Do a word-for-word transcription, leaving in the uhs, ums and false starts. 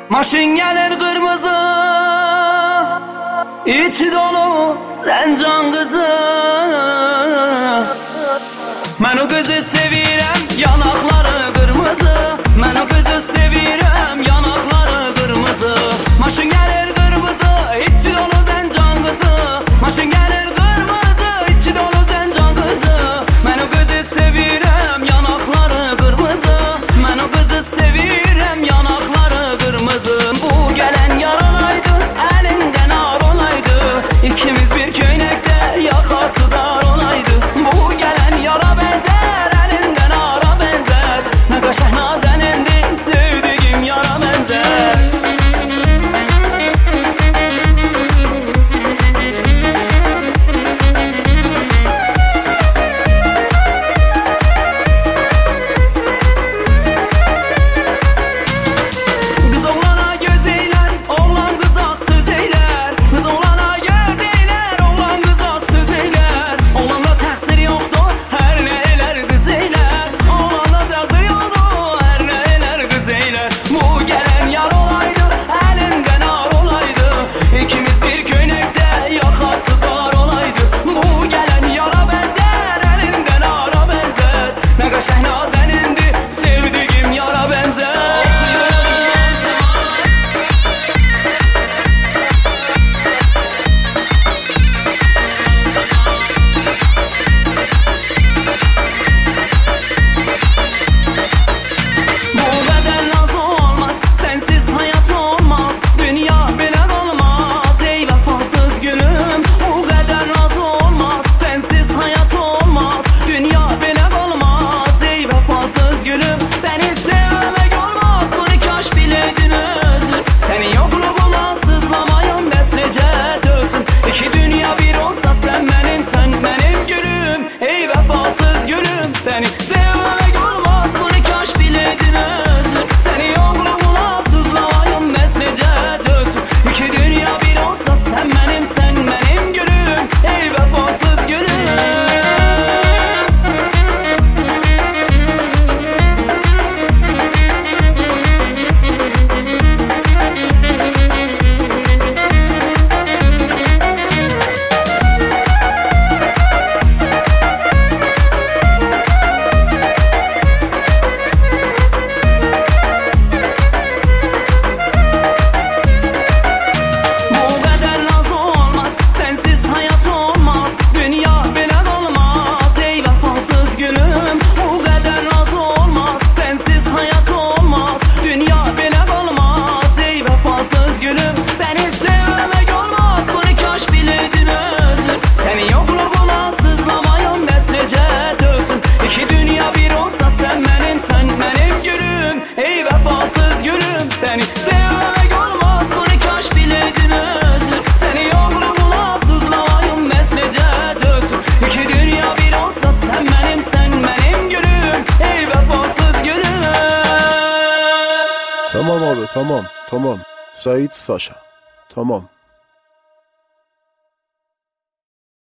Maşın gelir kırmızı, içi dolu sen can kızı. Ben o kızı sevirem, yanakları kırmızı. Ben o kızı sevirem, yanakları kırmızı. Maşın gelir kırmızı, içi dolu sen can kızı. Maşın gelir kırmızı, içi dolu sen can kızı. Ben o kızı sevirem, yanakları kırmızı. Ben o kızı sevirem, yanakları kırmızı. Bu gelen yaralaydı, elinden ağır olaydı. İkimiz bir köynekte yakası dar olaydı. Bu gelen yara benzer, elinden ağıra benzer. Ne kaşah nazenendi, sevdiğim yara benzer. Kız oğlana göz eyler, oğlan kıza söz eyler. Kız oğlana göz eyler, oğlan kıza söz eyler. Oğlanda təqsir yoxdur, hər nə elər qız eylər. Oğlanda təqsir yoxdur, hər nə elər qız eylər. Bu gələn yar olaydı, əlindən ağır olaydı. İkimiz bir köynəkdə yaxası dar olaydı. Bu gələn yara bənzər, əlindən ağıra bənzər. Nə qəşəng nazənindi, sevdiğim yara bənzər. Bu qədər naz olmaz, sensiz hayat olmaz. Dünya belə qalmaz, ey vəfasız gülüm. Bu qədər naz olmaz, sensiz hayat olmaz. Dünya belə qalmaz, ey vəfasız gülüm. Səni sevmək olmaz, bunu kaş biləydin özün. Sənin yokluğuna sızlamayım, bəs necə dözüm. İki dünya bir olsa sen benim, sen benim gülüm. Ey vəfasız gülüm, səni sevmək olmaz, bunu kaş biləydin özün. Sənin yokluğuna sızlamayım, bəs necə dözüm. İki dünya bir olsa sen benim, sen benim gülüm. Ey vəfasız gülüm. Bu qədər naz olmaz, sensiz hayat olmaz. Dünya belə qalmaz, ey vəfasız gülüm. Bu qədər naz olmaz, sensiz hayat olmaz. Dünya belə qalmaz, ey vəfasız gülüm. Səni sevmək olmaz, bunu kaş biləydin özün. Sənin yokluğuna sızlamayım, bəs necə dözüm. İki dünya bir olsa sen benim, sen benim gülüm. Ey vəfasız gülüm, səni sevmək olmaz, bunu kaş biləydin özün. Sənin yokluğuna sızlamayım, bəs necə dözüm. İki dünya bir olsa sen benim, sen benim gülüm. Ey vəfasız gülüm. Tamam abi, tamam tamam. Sait Saşa. Tamam.